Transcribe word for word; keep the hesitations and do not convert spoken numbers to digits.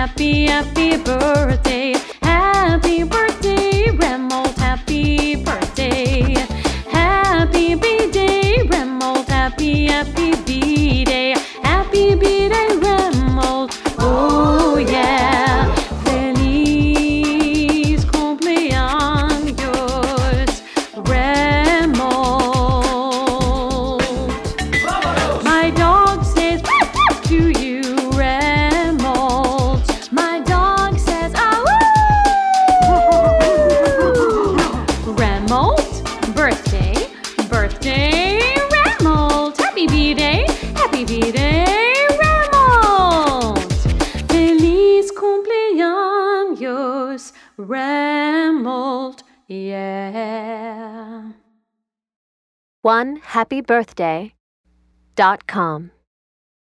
happy, happy birthday. Happy birthday, Remold, happy birthday. Happy B-Day, Remold, happy, happy B-Day. Happy B-Day, Remold, oh yeah. Feliz cumpleaños, Remold. My dog says to you, Remold. My dog says, ah woo! Remold, birthday, birthday, Remold. Happy B-Day, happy B-Day, Remold. Feliz cumpleaños, Remold, yeah. one happy birthday dot com